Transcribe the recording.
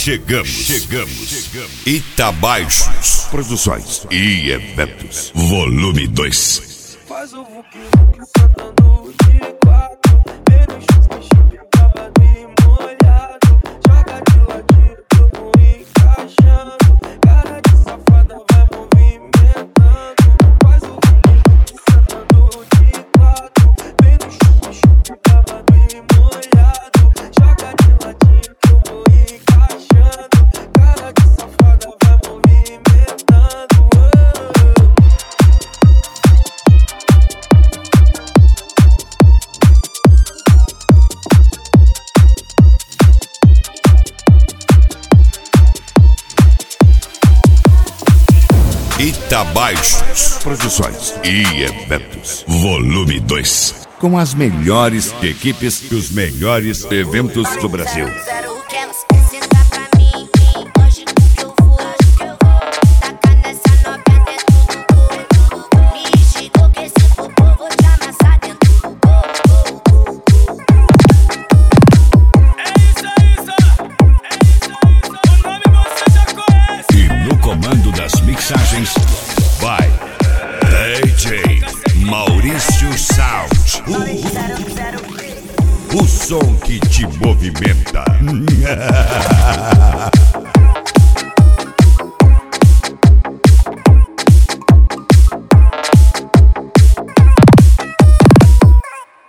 Chegamos. Itabaixos Produções e Eventos, volume 2. Faz o vuki-vuki cantando de quatro. Vem no chup-chup, babado e molhado. Joga de ladinho, eu vou encaixando. Cara de safada vai movimentando. Faz o vuki-vuki cantando de quatro. Vem no chup-chup, babado e molhado. Joga de ladinho, eu vou encaixando. Cara de safada vai movimentando. Itabaixos Produções e Eventos, volume 2. Com as melhores equipes e os melhores eventos do Brasil. Comando das mixagens vai DJ Maurício Sound. O som que te movimenta.